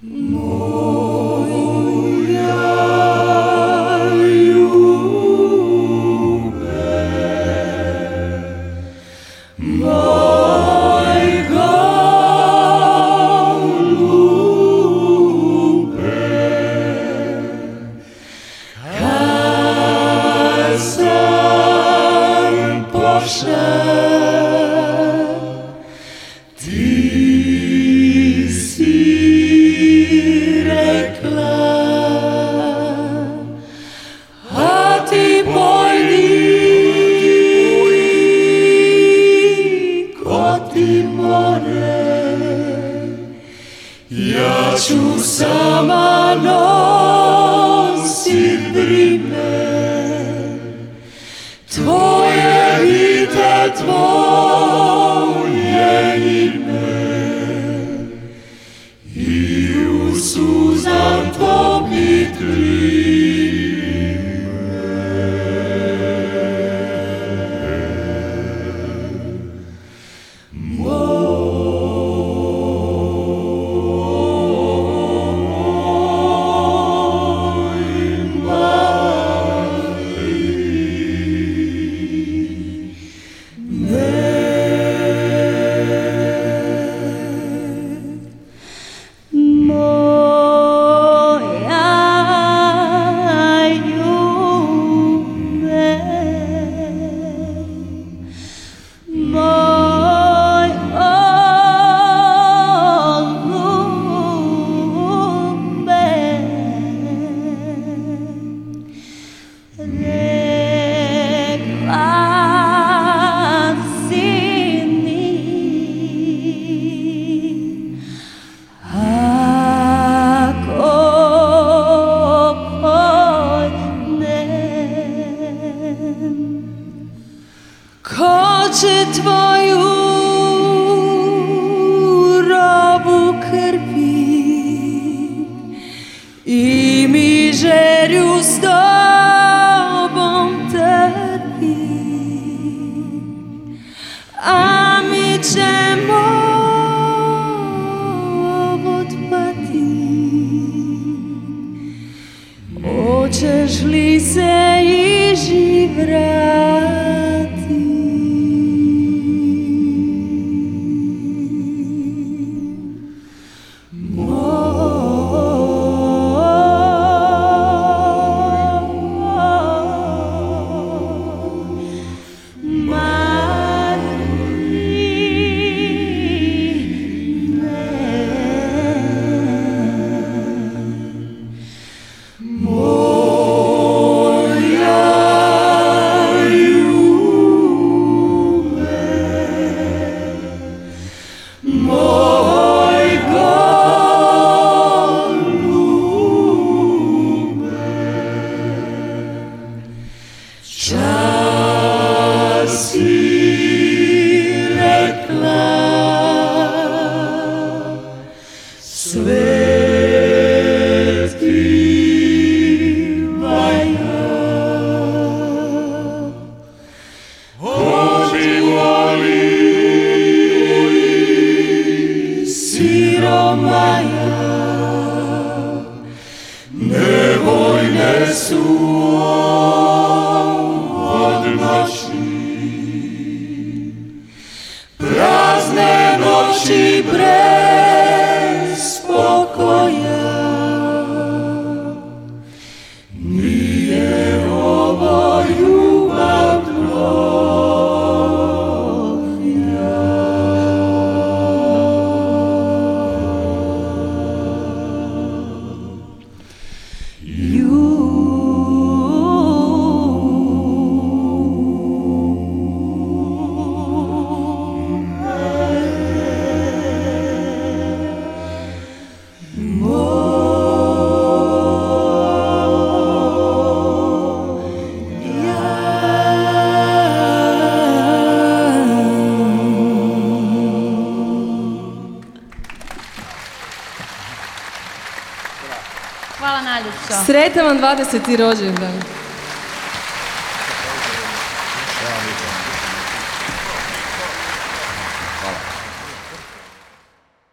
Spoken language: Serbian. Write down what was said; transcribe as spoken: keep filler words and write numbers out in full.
Ja ću sama nosit brime tvoje, vite tvoje ime i u suzam tobit ko će tvoju robu krpi i mi želju s tobom trpi, a mi ćemo otpati. Hoćeš li se i živ vrati? Čas si rekla svet ti valja, Boži voli siromaja, nevojne su prazne noći bez pokoja. Nije ovo ljubav tvoja. Hvala najljepša. Sretan vam dvadeseti rođendan.